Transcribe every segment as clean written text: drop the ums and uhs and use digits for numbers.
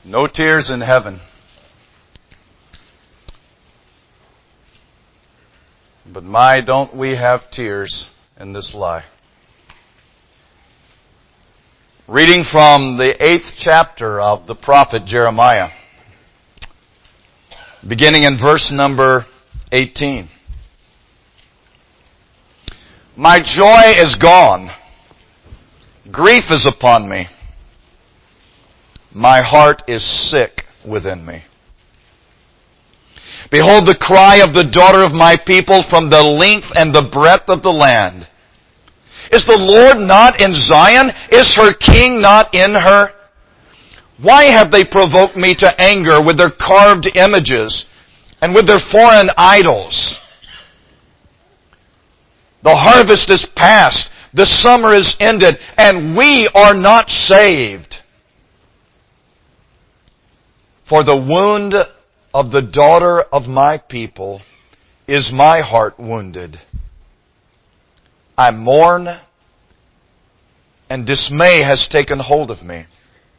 No tears in heaven. But my, don't we have tears in this life. Reading from the 8th chapter of the prophet Jeremiah, beginning in verse number 18. My joy is gone. Grief is upon me. My heart is sick within me. Behold the cry of the daughter of my people from the length and the breadth of the land. Is the Lord not in Zion? Is her king not in her? Why have they provoked me to anger with their carved images and with their foreign idols? The harvest is past, the summer is ended, and we are not saved. For the wound of the daughter of my people is my heart wounded. I mourn, and dismay has taken hold of me.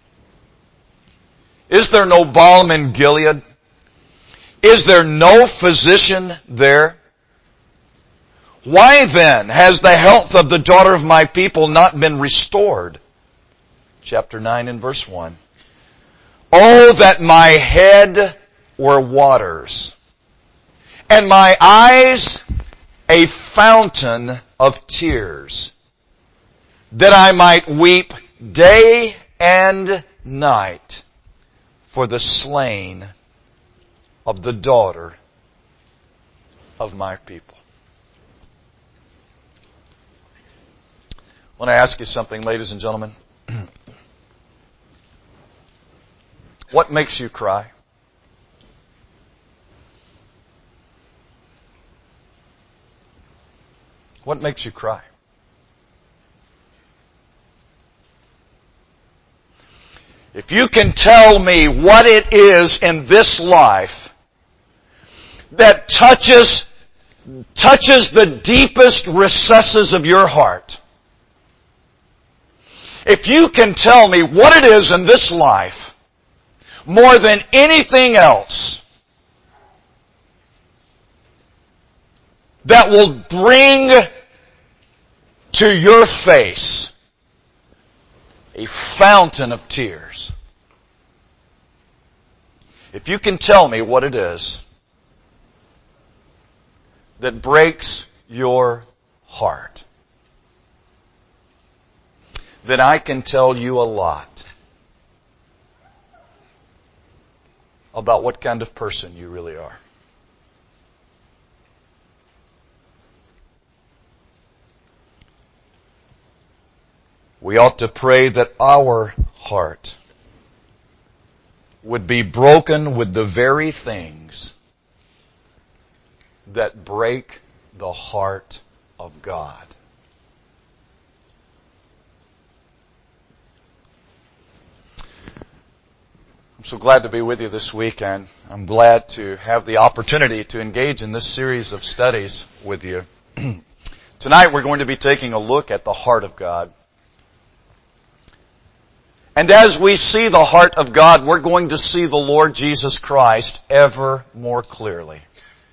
Is there no balm in Gilead? Is there no physician there? Why then has the health of the daughter of my people not been restored? Chapter 9 and verse 1. Oh, that my head were waters, and my eyes a fountain of tears, that I might weep day and night for the slain of the daughter of my people. I want to ask you something, ladies and gentlemen. What makes you cry? What makes you cry? If you can tell me what it is in this life that touches the deepest recesses of your heart, if you can tell me what it is in this life more than anything else that will bring to your face a fountain of tears. If you can tell me what it is that breaks your heart, then I can tell you a lot about what kind of person you really are. We ought to pray that our heart would be broken with the very things that break the heart of God. I'm so glad to be with you this week, and I'm glad to have the opportunity to engage in this series of studies with you. Tonight we're going to be taking a look at the heart of God. And as we see the heart of God, we're going to see the Lord Jesus Christ ever more clearly.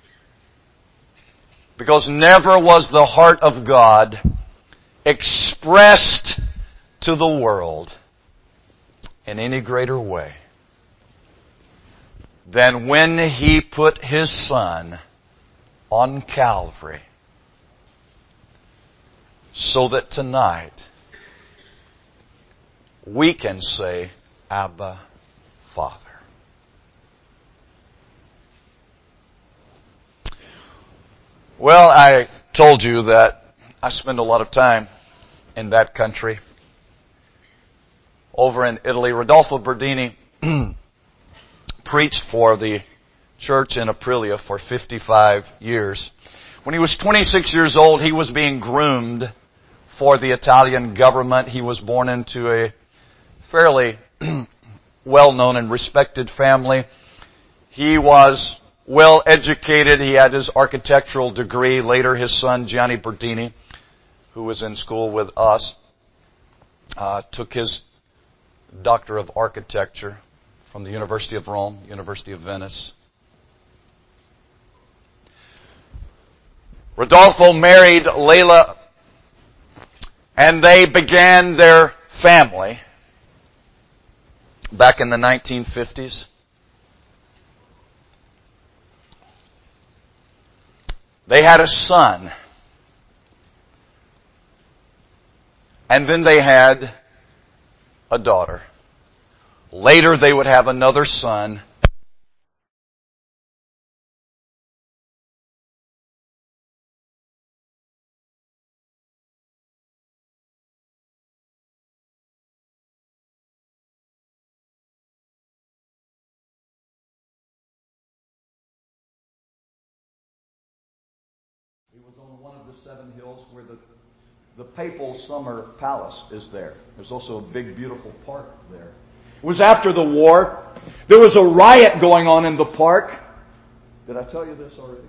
Because never was the heart of God expressed to the world in any greater way than when He put His Son on Calvary, so that tonight we can say, Abba, Father. Well, I told you that I spend a lot of time in that country. Over in Italy, Rodolfo Berdini preached for the church in Aprilia for 55 years. When he was 26 years old, he was being groomed for the Italian government. He was born into a fairly well-known and respected family. He was well educated. He had his architectural degree. Later, his son, Gianni Berdini, who was in school with us, took his Doctor of Architecture from the University of Rome, University of Venice. Rodolfo married Leila, and they began their family back in the 1950s. They had a son. And then they had a daughter. Later they would have another son. He was on one of the 7 hills where the papal summer palace is there. There's also a big, beautiful park there. It was after the war. There was a riot going on in the park. Did I tell you this already?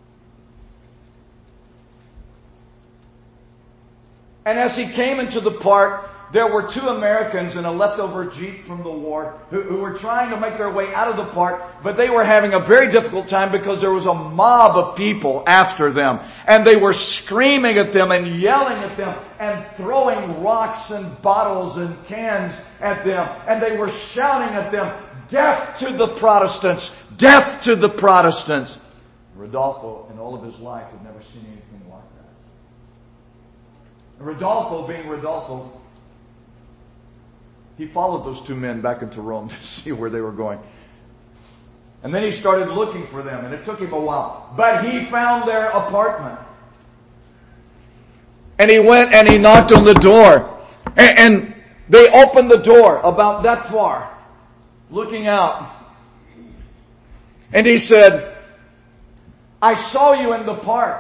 And as he came into the park, there were 2 Americans in a leftover Jeep from the war who were trying to make their way out of the park, but they were having a very difficult time because there was a mob of people after them. And they were screaming at them and yelling at them and throwing rocks and bottles and cans at them. And they were shouting at them, "Death to the Protestants! Death to the Protestants!" Rodolfo, in all of his life, had never seen anything like that. And Rodolfo, being Rodolfo, he followed those 2 men back into Rome to see where they were going. And then he started looking for them, and it took him a while. But he found their apartment. And he went and he knocked on the door. And they opened the door about that far, looking out. And he said, "I saw you in the park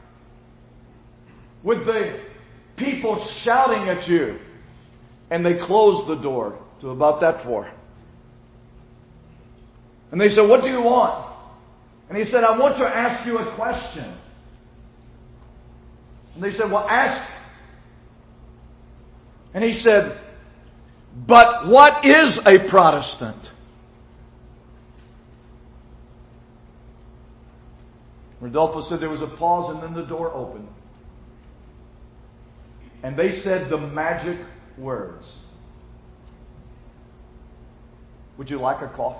with the people shouting at you." And they closed the door to about that far. And they said, "What do you want?" And he said, "I want to ask you a question." And they said, "Well, ask." And he said, "But what is a Protestant?" Rodolfo said there was a pause, and then the door opened. And they said the magic words. "Would you like a coffee?"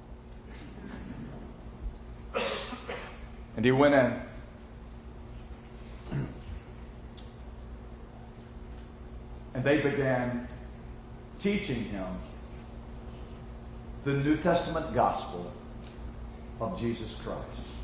And he went in. And they began teaching him the New Testament gospel of Jesus Christ.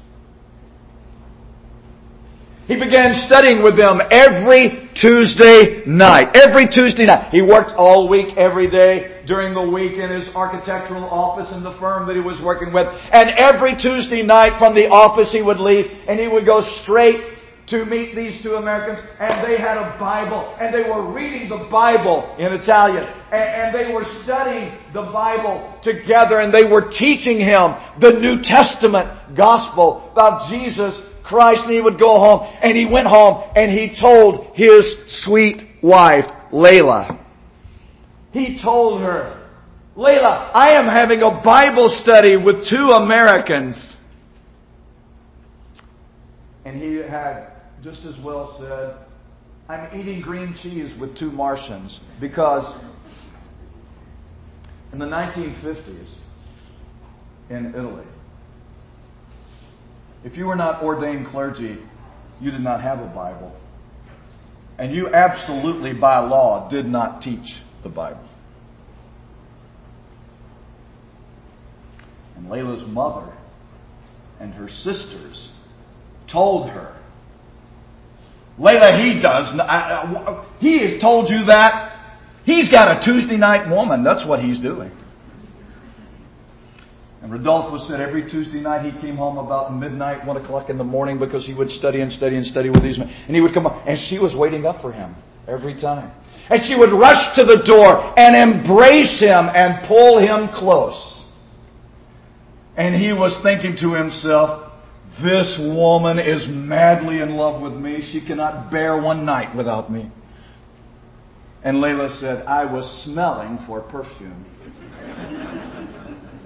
He began studying with them every Tuesday night. Every Tuesday night. He worked all week, every day, during the week in his architectural office in the firm that he was working with. And every Tuesday night from the office he would leave and he would go straight to meet these 2 Americans. And they had a Bible. And they were reading the Bible in Italian. And they were studying the Bible together. And they were teaching him the New Testament gospel about Jesus Christ. And he would go home, and he went home and he told his sweet wife, Leila. He told her, "Leila, I am having a Bible study with 2 Americans." And he had just as well said, "I'm eating green cheese with 2 Martians." Because in the 1950s in Italy, if you were not ordained clergy, you did not have a Bible. And you absolutely, by law, did not teach the Bible. And Leila's mother and her sisters told her, "Leila, he has told you that. He's got a Tuesday night woman. That's what he's doing." And Rodolfo said every Tuesday night he came home about midnight, 1 o'clock in the morning, because he would study and study and study with these men. And he would come home, and she was waiting up for him every time. And she would rush to the door and embrace him and pull him close. And he was thinking to himself, "This woman is madly in love with me. She cannot bear one night without me." And Leila said, "I was smelling for perfume."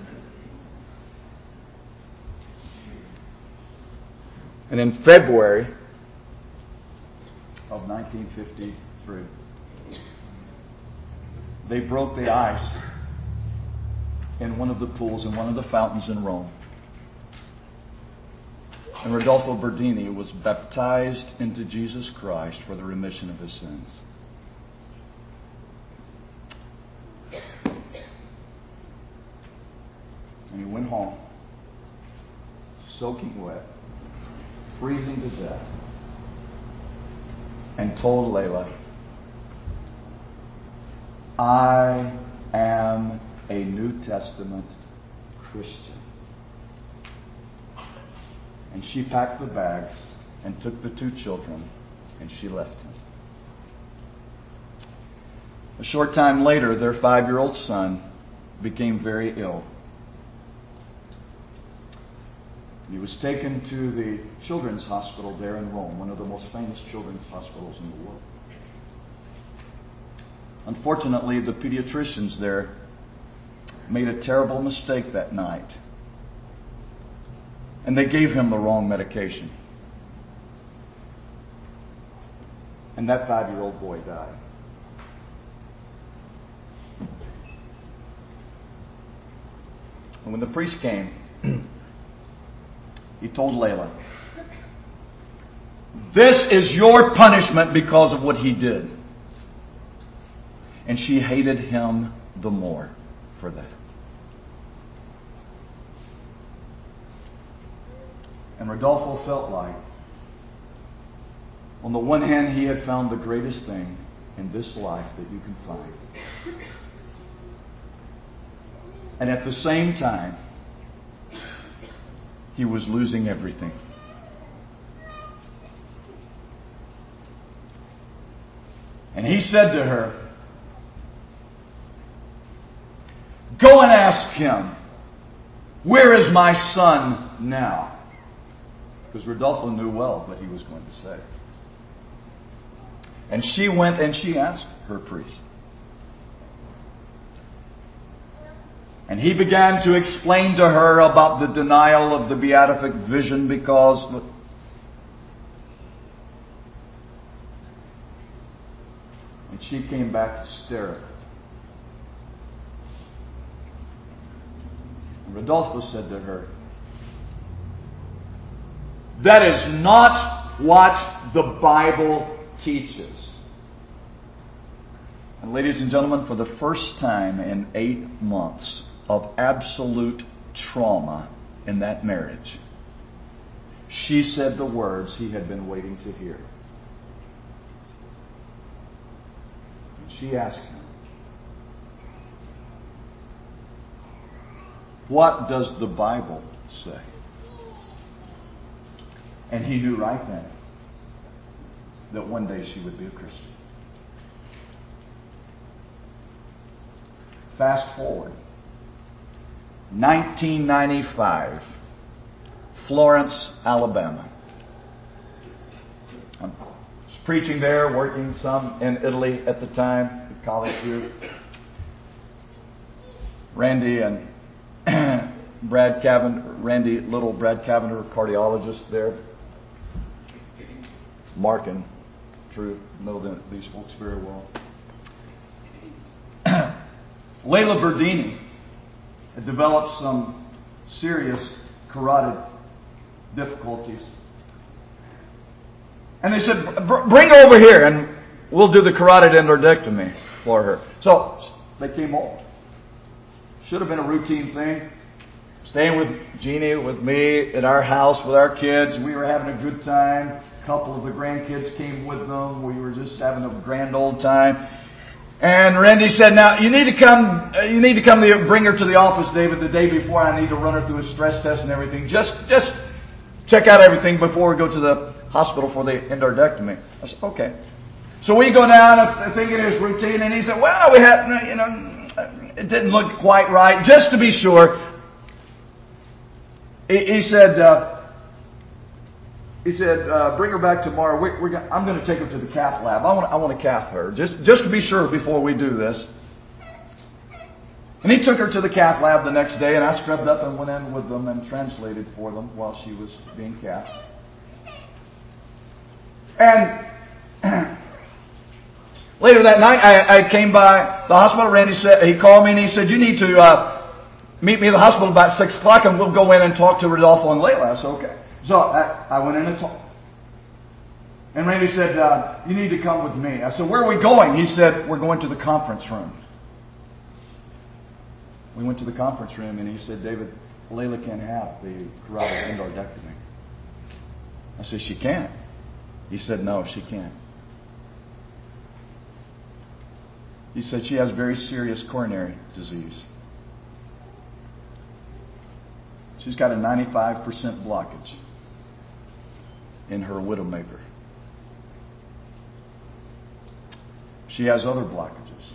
And in February of 1953, they broke the ice in one of the pools, in one of the fountains in Rome. And Rodolfo Berdini was baptized into Jesus Christ for the remission of his sins. And he went home, soaking wet, freezing to death, and told Layla, I am a New Testament Christian. And she packed the bags and took the two children, and she left him. A short time later, their 5-year-old son became very ill. He was taken to the children's hospital there in Rome, one of the most famous children's hospitals in the world. Unfortunately, the pediatricians there made a terrible mistake that night. And they gave him the wrong medication. And that 5-year-old boy died. And when the priest came, he told Layla, this is your punishment because of what he did. And she hated him the more for that. And Rodolfo felt like, on the one hand, he had found the greatest thing in this life that you can find. And at the same time, he was losing everything. And he said to her, go and ask him, where is my son now? Because Rodolfo knew well what he was going to say. And she went and she asked her priest. And he began to explain to her about the denial of the beatific vision because and she came back hysterical. And Rodolfo said to her, that is not what the Bible teaches. And ladies and gentlemen, for the first time in 8 months of absolute trauma in that marriage, she said the words he had been waiting to hear. And she asked him, what does the Bible say? And he knew right then that one day she would be a Christian. Fast forward. 1995. Florence, Alabama. I was preaching there, working some in Italy at the time, the college group. Randy and Brad Cavender, cardiologist there. Mark and Drew know these folks very well. Layla Berdini had developed some serious carotid difficulties. And they said, bring her over here and we'll do the carotid endarterectomy for her. So they came over. Should have been a routine thing. Staying with Jeannie, with me, at our house with our kids. We were having a good time. A couple of the grandkids came with them. We were just having a grand old time. And Randy said, now, you need to come bring her to the office, David, the day before. I need to run her through a stress test and everything. Just check out everything before we go to the hospital for the endarterectomy. I said, okay. So we go down, thinking it was routine, and he said, well, we had, it didn't look quite right. Just to be sure, he said, bring her back tomorrow. I'm going to take her to the cath lab. I want to cath her, just to be sure before we do this. And he took her to the cath lab the next day, and I scrubbed up and went in with them and translated for them while she was being cathed. And later that night, I came by the hospital. Randy said, he called me and he said, you need to meet me at the hospital about 6 o'clock and we'll go in and talk to Rodolfo and Layla. I said, okay. So I went in and talked. And Randy said, you need to come with me. I said, where are we going? He said, we're going to the conference room. We went to the conference room and he said, David, Layla can't have the carotid endarterectomy. I said, she can't. He said, no, she can't. He said, she has very serious coronary disease. She's got a 95% blockage in her widowmaker. She has other blockages.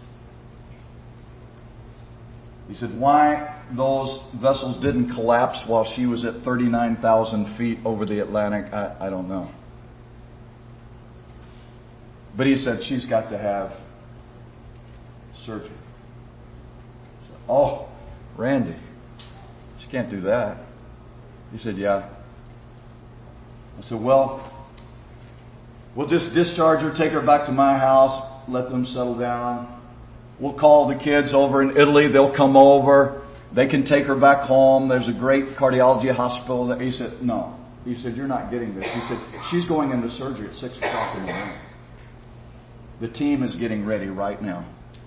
He said, why those vessels didn't collapse while she was at 39,000 feet over the Atlantic, I don't know. But he said, she's got to have surgery. I said, oh, Randy, she can't do that. He said, yeah. I said, well, we'll just discharge her, take her back to my house, let them settle down. We'll call the kids over in Italy. They'll come over. They can take her back home. There's a great cardiology hospital. He said, no. He said, you're not getting this. He said, she's going into surgery at 6 o'clock in the morning. The team is getting ready right now.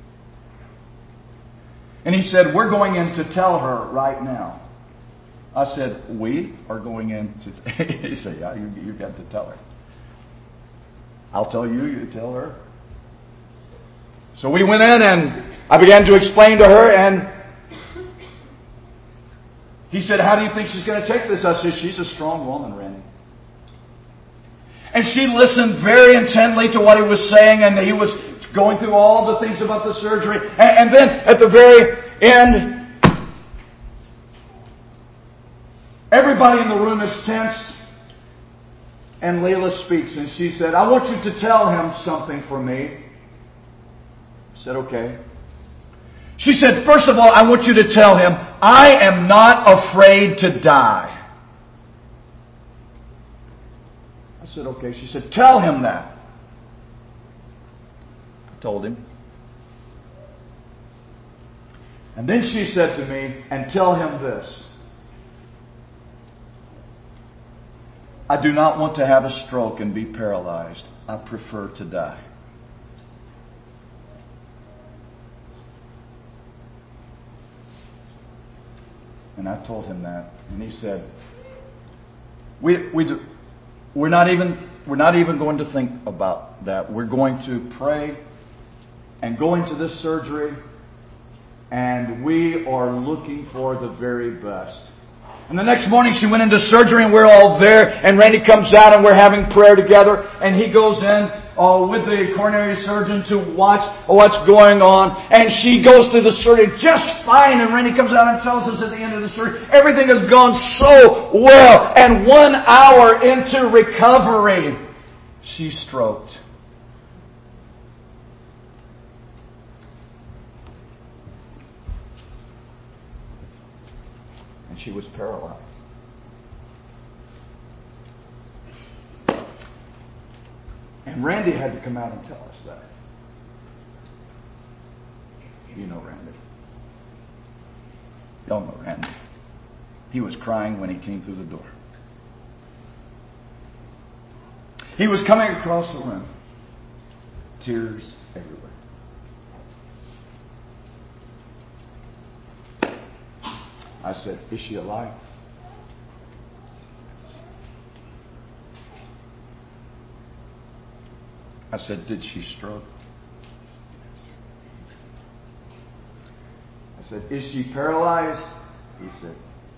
And he said, we're going in to tell her right now. I said, we are going in to... He said, yeah, you got to tell her. I'll tell you, you tell her. So we went in and I began to explain to her, and he said, how do you think she's going to take this? I said, she's a strong woman, Randy. And she listened very intently to what he was saying, and he was going through all the things about the surgery. And then at the very end, everybody in the room is tense, and Layla speaks, and she said, I want you to tell him something for me. I said, okay. She said, first of all, I want you to tell him, I am not afraid to die. I said, okay. She said, tell him that. I told him. And then she said to me, and tell him this. I do not want to have a stroke and be paralyzed. I prefer to die. And I told him that, and he said, "We're not even going to think about that. We're going to pray and go into this surgery, and we are looking for the very best." And the next morning she went into surgery, and we're all there, and Randy comes out, and we're having prayer together, and he goes in with the coronary surgeon to watch what's going on. And she goes through the surgery just fine. And Randy comes out and tells us at the end of the surgery, everything has gone so well. And 1 hour into recovery, she stroked. And she was paralyzed. And Randy had to come out and tell us that. You know Randy. Y'all know Randy. He was crying when he came through the door. He was coming across the room. Tears everywhere. I said, is she alive? I said, did she stroke? I said, is she paralyzed? He said,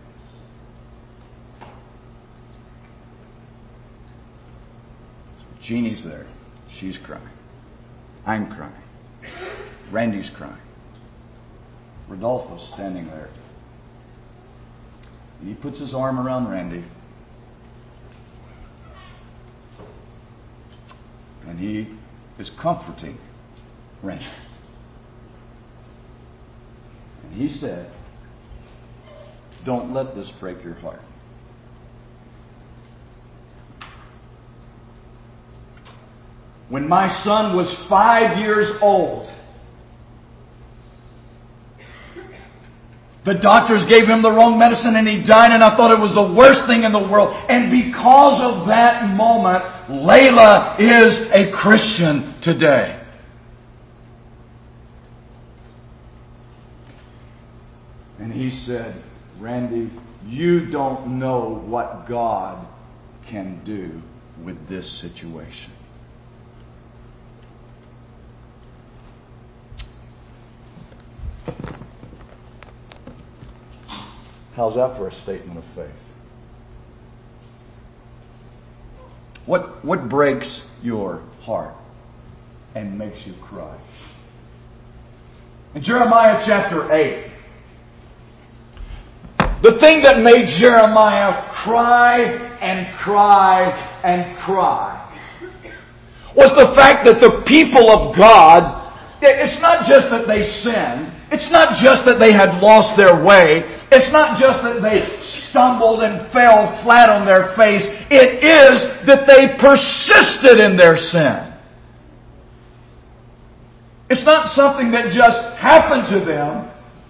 Jeannie's there. She's crying. I'm crying. Randy's crying. Rodolfo's standing there. And he puts his arm around Randy. And he is comforting Randy. And he said, don't let this break your heart. when my son was 5 years old, the doctors gave him the wrong medicine and he died, and I thought it was the worst thing in the world. And because of that moment, Layla is a Christian today. And he said, Randy, you don't know what God can do with this situation. How's that for a statement of faith? What breaks your heart and makes you cry? In Jeremiah chapter 8, the thing that made Jeremiah cry and cry and cry was the fact that the people of God, it's not just that they sinned. It's not just that they had lost their way. It's not just that they stumbled and fell flat on their face. It is that they persisted in their sin. It's not something that just happened to them.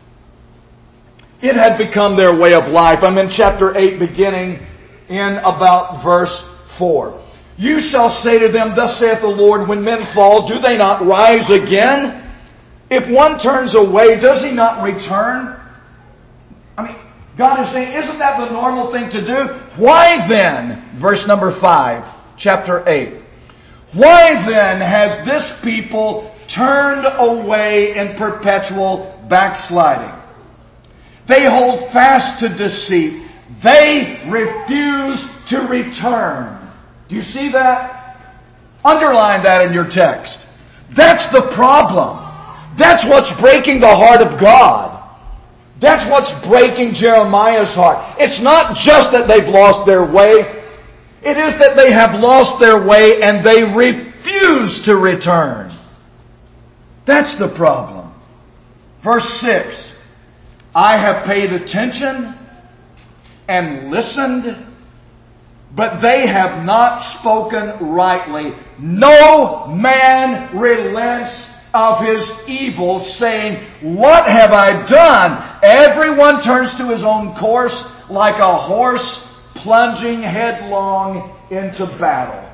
It had become their way of life. I'm in chapter 8, beginning in about verse 4. You shall say to them, thus saith the Lord, when men fall, do they not rise again? If one turns away, does he not return? God is saying, isn't that the normal thing to do? Why then, verse number 5, chapter 8, why then has this people turned away in perpetual backsliding? They hold fast to deceit. They refuse to return. Do you see that? Underline that in your text. That's the problem. That's what's breaking the heart of God. That's what's breaking Jeremiah's heart. It's not just that they've lost their way. It is that they have lost their way and they refuse to return. That's the problem. Verse 6. I have paid attention and listened, but they have not spoken rightly. No man relents of his evil, saying, what have I done? Everyone turns to his own course like a horse plunging headlong into battle.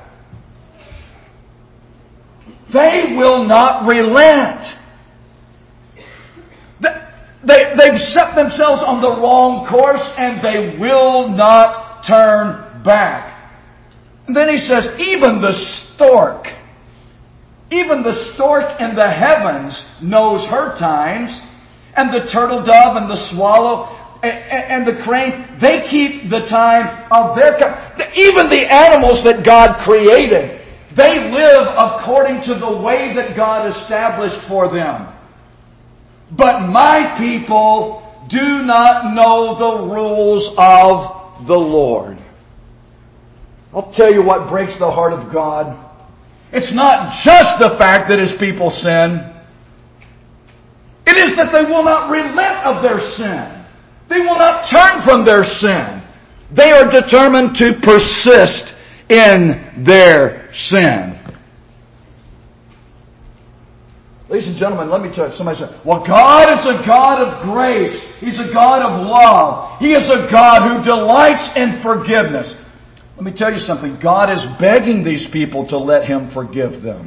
They will not relent. They've set themselves on the wrong course and they will not turn back. And then he says, even the stork in the heavens knows her times, and the turtle dove and the swallow and the crane, they keep the time of their kind. Even the animals that God created, they live according to the way that God established for them. But my people do not know the rules of the Lord. I'll tell you what breaks the heart of God. It's not just the fact that His people sin. It is that they will not relent of their sin. They will not turn from their sin. They are determined to persist in their sin. Ladies and gentlemen, let me tell you. Somebody said, well, God is a God of grace. He's a God of love. He is a God who delights in forgiveness. Let me tell you something. God is begging these people to let Him forgive them.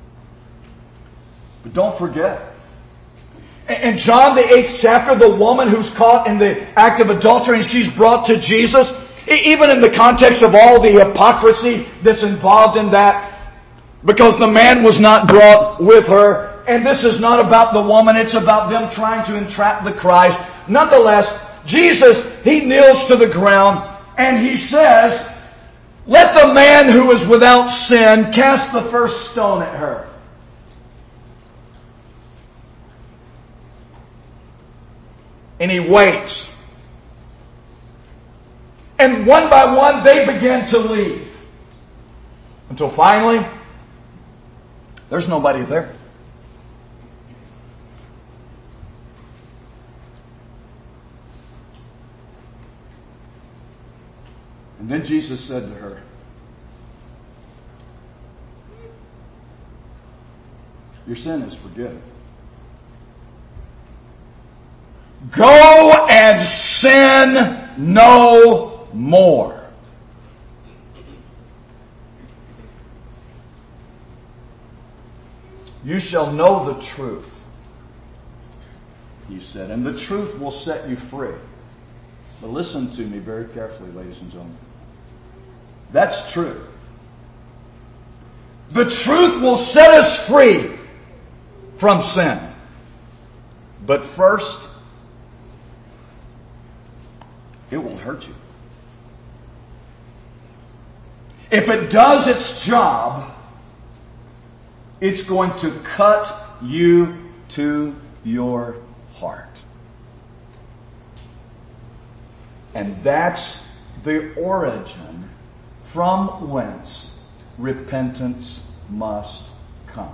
But don't forget. In John the 8th chapter, the woman who's caught in the act of adultery and she's brought to Jesus, even in the context of all the hypocrisy that's involved in that, because the man was not brought with her. And this is not about the woman, it's about them trying to entrap the Christ. Nonetheless, Jesus, He kneels to the ground and He says, let the man who is without sin cast the first stone at her. And He waits. And one by one they begin to leave. Until finally, there's nobody there. And then Jesus said to her, Your sin is forgiven. Go and sin no more. You shall know the truth, He said, and the truth will set you free. But listen to me very carefully, ladies and gentlemen. That's true. The truth will set us free from sin. But first, it will hurt you. If it does its job, it's going to cut you to your heart. And that's the origin from whence repentance must come.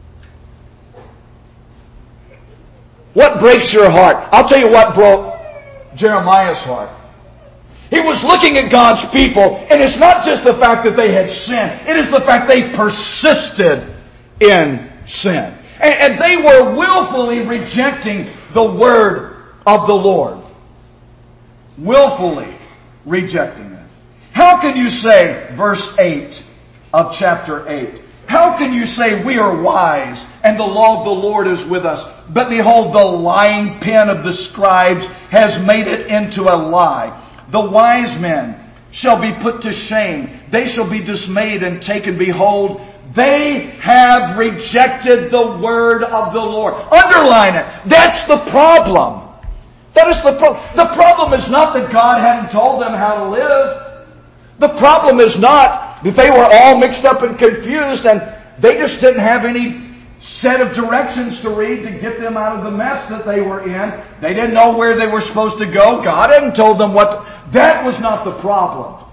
What breaks your heart? I'll tell you what broke Jeremiah's heart. He was looking at God's people, and it's not just the fact that they had sinned. It is the fact they persisted in sin. And they were willfully rejecting the word of the Lord. Willfully rejecting it. How can you say, verse 8 of chapter 8, how can you say we are wise and the law of the Lord is with us? But behold, the lying pen of the scribes has made it into a lie. The wise men shall be put to shame. They shall be dismayed and taken. Behold, they have rejected the word of the Lord. Underline it. That's the problem. That is the problem. The problem is not that God hadn't told them how to live. The problem is not that they were all mixed up and confused and they just didn't have any set of directions to read to get them out of the mess that they were in. They didn't know where they were supposed to go. God hadn't told them what. That was not the problem.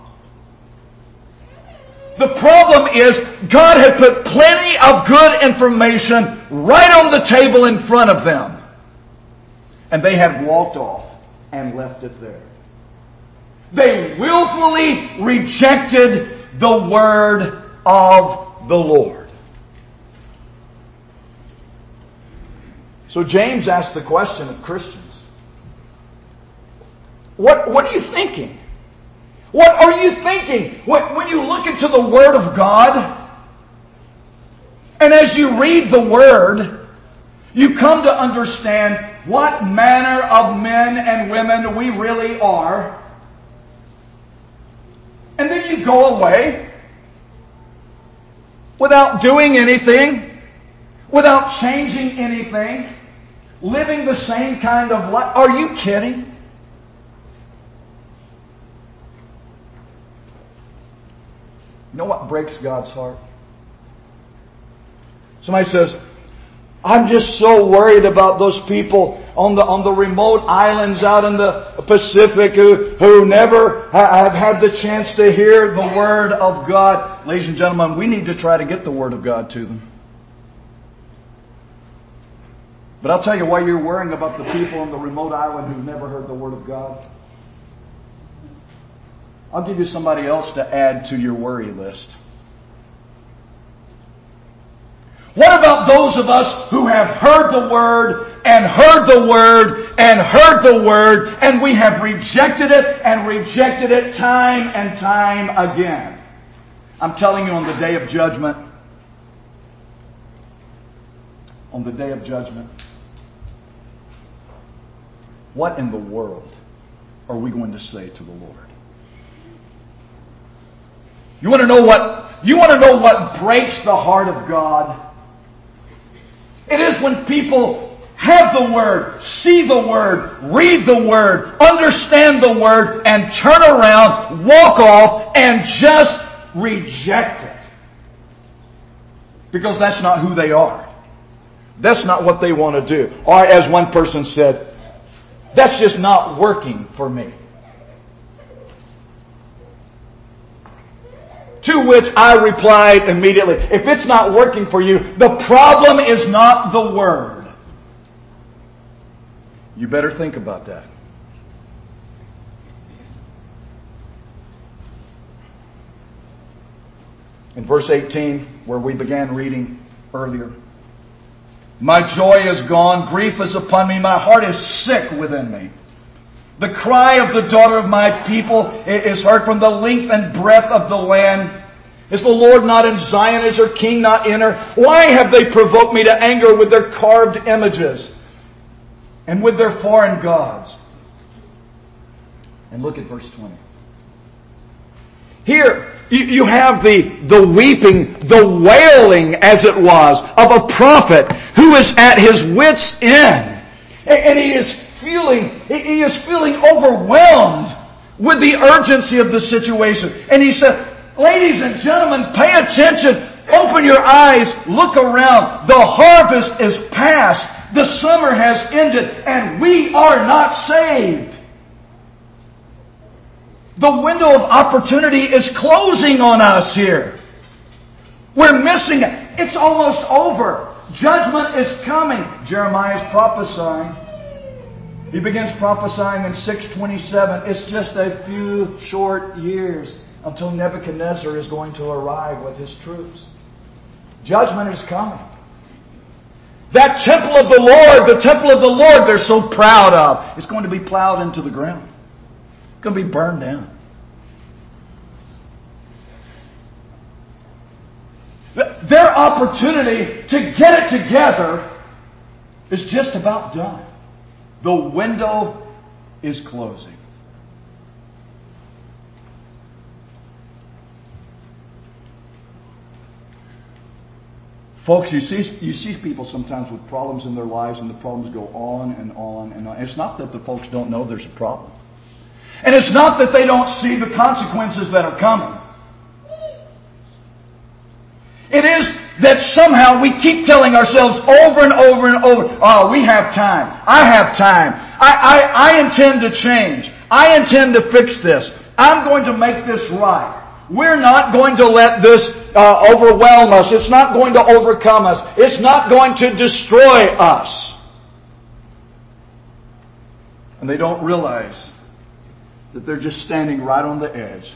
The problem is God had put plenty of good information right on the table in front of them. And they had walked off and left it there. They willfully rejected the word of the Lord. So James asked the question of Christians. What are you thinking? What are you thinking? When you look into the Word of God, and as you read the Word, you come to understand what manner of men and women we really are. And then you go away without doing anything, without changing anything, living the same kind of life. Are you kidding? You know what breaks God's heart? Somebody says, I'm just so worried about those people on the remote islands out in the Pacific who never have had the chance to hear the Word of God. Ladies and gentlemen, we need to try to get the Word of God to them. But I'll tell you why you're worrying about the people on the remote island who've never heard the Word of God. I'll give you somebody else to add to your worry list. What about those of us who have heard the Word and heard the Word and heard the Word and we have rejected it and rejected it time and time again? I'm telling you, on the day of judgment, what in the world are we going to say to the Lord? You want to know what breaks the heart of God? It is when people have the Word, see the Word, read the Word, understand the Word, and turn around, walk off, and just reject it. Because that's not who they are. That's not what they want to do. Or as one person said, that's just not working for me. To which I replied immediately, if it's not working for you, the problem is not the Word. You better think about that. In verse 18, where we began reading earlier, My joy is gone. Grief is upon me. My heart is sick within me. The cry of the daughter of my people is heard from the length and breadth of the land. Is the Lord not in Zion? Is her king not in her? Why have they provoked me to anger with their carved images and with their foreign gods? And look at verse 20. Here, you have the weeping, the wailing, as it was, of a prophet who is at his wit's end. And he is feeling overwhelmed with the urgency of the situation. And he said, ladies and gentlemen, pay attention. Open your eyes. Look around. The harvest is past. The summer has ended. And we are not saved. The window of opportunity is closing on us here. We're missing it. It's almost over. Judgment is coming. Jeremiah is prophesying. He begins prophesying in 627. It's just a few short years until Nebuchadnezzar is going to arrive with his troops. Judgment is coming. That temple of the Lord they're so proud of, it's going to be plowed into the ground. It's going to be burned down. Their opportunity to get it together is just about done. The window is closing. Folks, you see people sometimes with problems in their lives, and the problems go on and on and on. It's not that the folks don't know there's a problem. And it's not that they don't see the consequences that are coming. It is that somehow we keep telling ourselves over and over and over, oh, we have time. I have time. I intend to change. I intend to fix this. I'm going to make this right. We're not going to let this overwhelm us. It's not going to overcome us. It's not going to destroy us. And they don't realize that they're just standing right on the edge.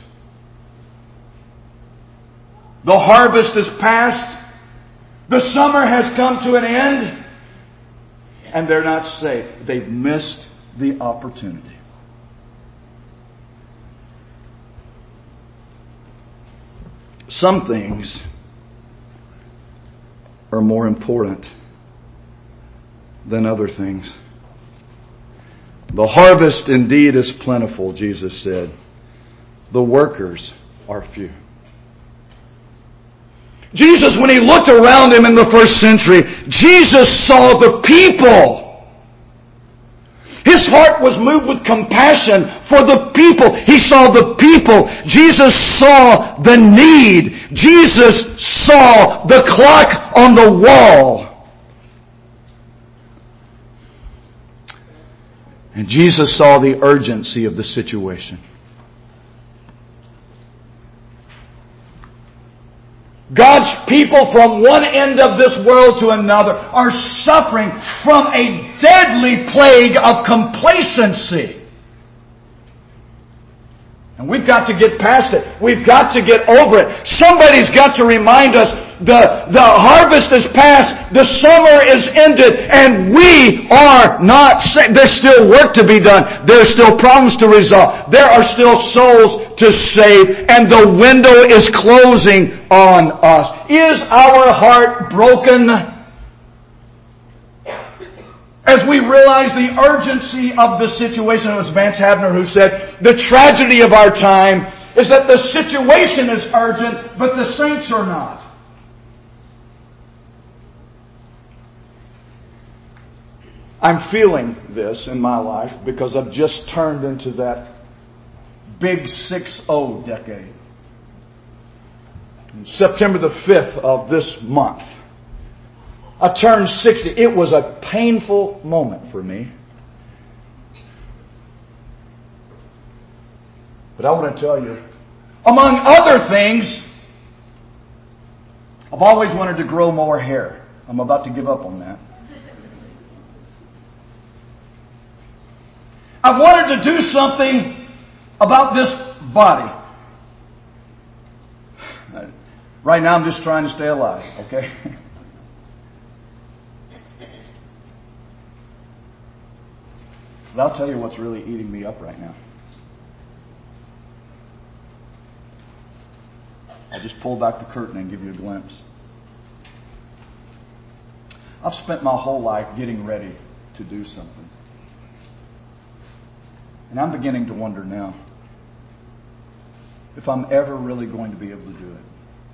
The harvest is past. The summer has come to an end. And they're not safe. They've missed the opportunity. Some things are more important than other things. The harvest indeed is plentiful, Jesus said. The workers are few. Jesus, when He looked around Him in the first century, Jesus saw the people. His heart was moved with compassion for the people. He saw the people. Jesus saw the need. Jesus saw the clock on the wall. And Jesus saw the urgency of the situation. God's people from one end of this world to another are suffering from a deadly plague of complacency. And we've got to get past it. We've got to get over it. Somebody's got to remind us the harvest is past, the summer is ended, and we are not saved. There's still work to be done. There's still problems to resolve. There are still souls to save, and the window is closing on us. Is our heart broken as we realize the urgency of the situation? It was Vance Havner who said, the tragedy of our time is that the situation is urgent, but the saints are not. I'm feeling this in my life because I've just turned into that big 6-0 decade. September the 5th of this month, I turned 60. It was a painful moment for me. But I want to tell you, among other things, I've always wanted to grow more hair. I'm about to give up on that. I've wanted to do something about this body. Right now I'm just trying to stay alive, okay? But I'll tell you what's really eating me up right now. I'll just pull back the curtain and give you a glimpse. I've spent my whole life getting ready to do something. And I'm beginning to wonder now if I'm ever really going to be able to do it.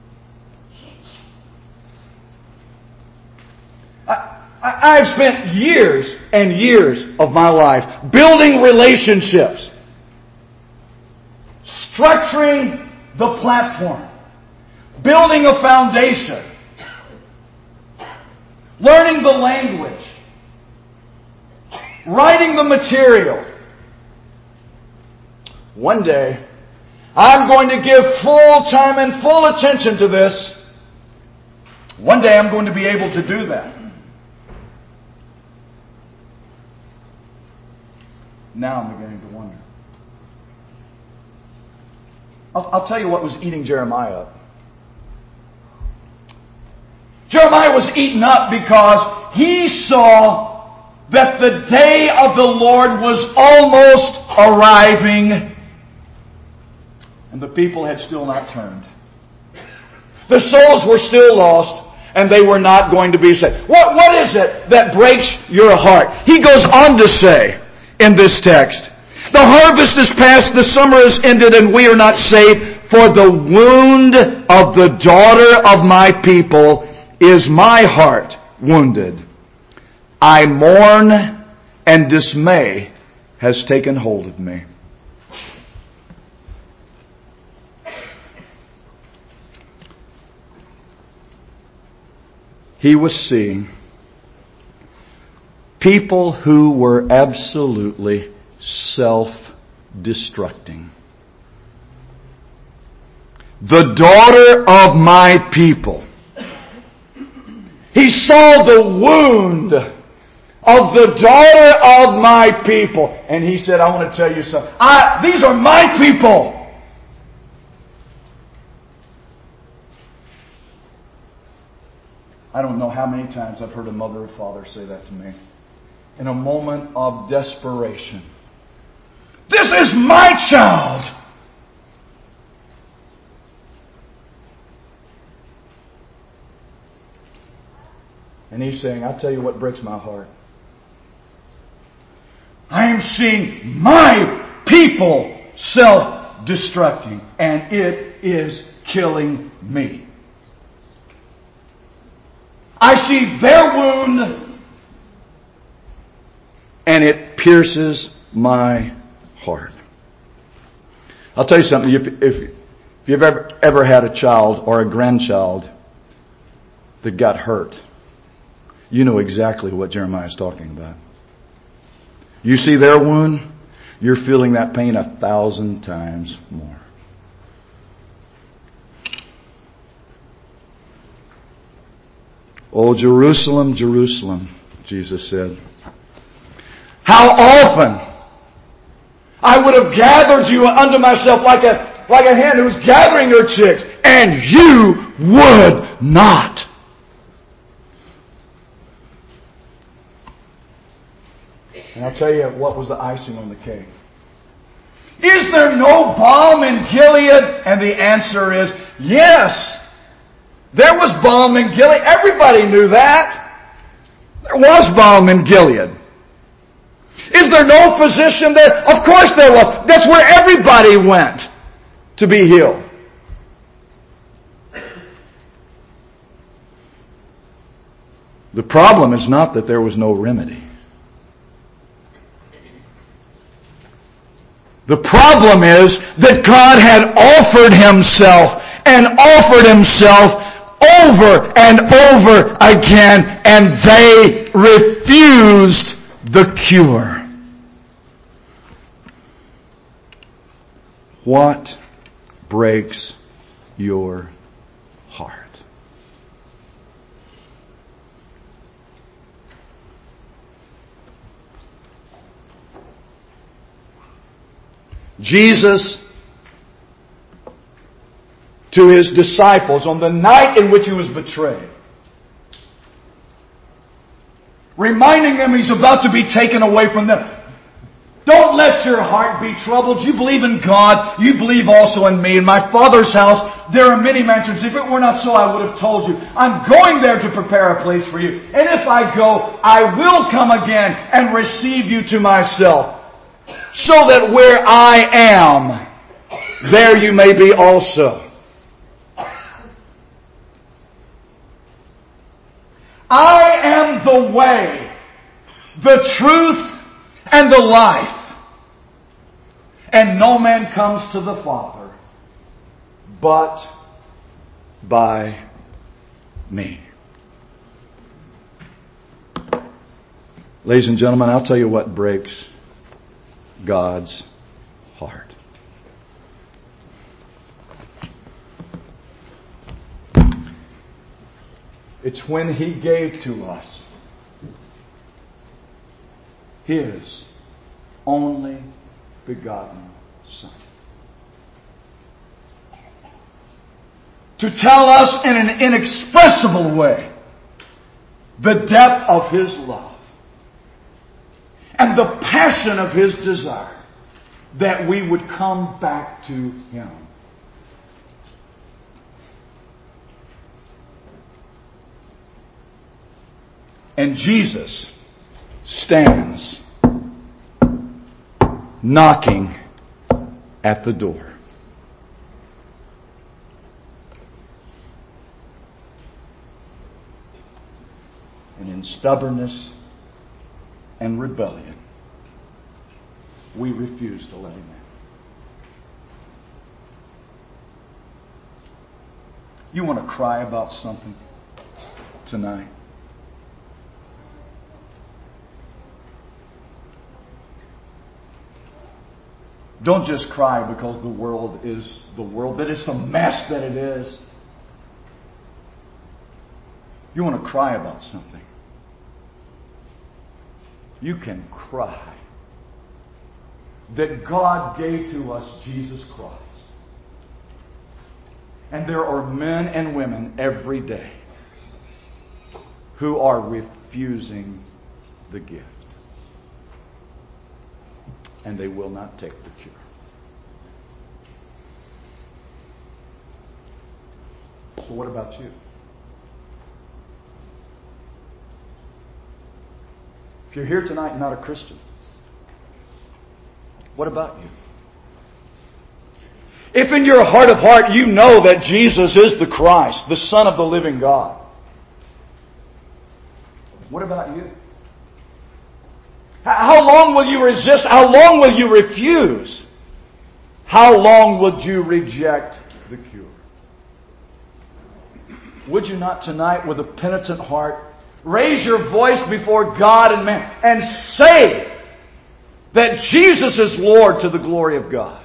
I've spent years and years of my life building relationships, structuring the platform, building a foundation, learning the language, writing the material. One day, I'm going to give full time and full attention to this. One day I'm going to be able to do that. Now I'm beginning to wonder. I'll tell you what was eating Jeremiah up. Jeremiah was eaten up because he saw that the day of the Lord was almost arriving, and the people had still not turned. The souls were still lost, and they were not going to be saved. What is it that breaks your heart? He goes on to say in this text, the harvest is past, the summer is ended, and we are not saved, for the wound of the daughter of my people is my heart wounded. I mourn, and dismay has taken hold of me. He was seeing people who were absolutely self-destructing. The daughter of my people. He saw the wound of the daughter of my people. And he said, I want to tell you something. These are my people. I don't know how many times I've heard a mother or father say that to me. In a moment of desperation. This is my child! And he's saying, I'll tell you what breaks my heart. I am seeing my people self-destructing, and it is killing me. I see their wound, and it pierces my heart. I'll tell you something. If you've ever had a child or a grandchild that got hurt, you know exactly what Jeremiah is talking about. You see their wound, you're feeling that pain 1,000 times more. Oh, Jerusalem, Jerusalem, Jesus said, how often I would have gathered you unto myself like a hen who was gathering her chicks, and you would not. And I'll tell you what was the icing on the cake. Is there no balm in Gilead? And the answer is yes. There was balm in Gilead. Everybody knew that. There was balm in Gilead. Is there no physician there? Of course there was. That's where everybody went to be healed. The problem is not that there was no remedy. The problem is that God had offered Himself and offered Himself over and over again, and they refused the cure. What breaks your heart? Jesus, to His disciples on the night in which He was betrayed, reminding them He's about to be taken away from them. Don't let your heart be troubled. You believe in God. You believe also in me. In my Father's house, there are many mansions. If it were not so, I would have told you. I'm going there to prepare a place for you. And if I go, I will come again and receive you to myself, so that where I am, there you may be also. I am the way, the truth, and the life. And no man comes to the Father but by me. Ladies and gentlemen, I'll tell you what breaks God's heart. It's when He gave to us His only begotten Son, to tell us in an inexpressible way the depth of His love and the passion of His desire that we would come back to Him. And Jesus stands knocking at the door. And in stubbornness and rebellion, we refuse to let Him in. You want to cry about something tonight? Don't just cry because the world is the world, that it's the mess that it is. You want to cry about something. You can cry that God gave to us Jesus Christ. And there are men and women every day who are refusing the gift. And they will not take the cure. So what about you? If you're here tonight and not a Christian, what about you? If in your heart of heart you know that Jesus is the Christ, the Son of the living God, what about you? How long will you resist? How long will you refuse? How long would you reject the cure? Would you not tonight, with a penitent heart, raise your voice before God and man and say that Jesus is Lord to the glory of God?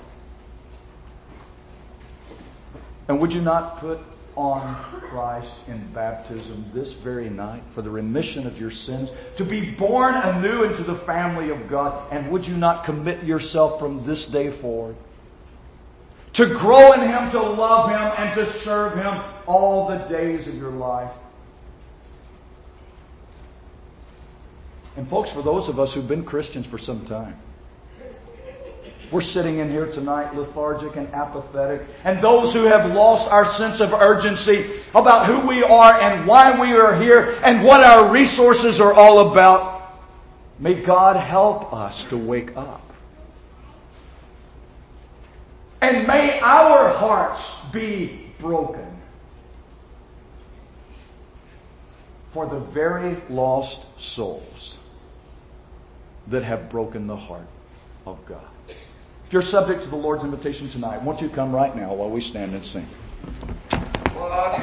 And would you not put on Christ in baptism this very night for the remission of your sins, to be born anew into the family of God? And would you not commit yourself from this day forward to grow in Him, to love Him, and to serve Him all the days of your life? And folks, for those of us who've been Christians for some time, we're sitting in here tonight lethargic and apathetic. And those who have lost our sense of urgency about who we are and why we are here and what our resources are all about, may God help us to wake up. And may our hearts be broken for the very lost souls that have broken the heart of God. If you're subject to the Lord's invitation tonight, won't you come right now while we stand and sing?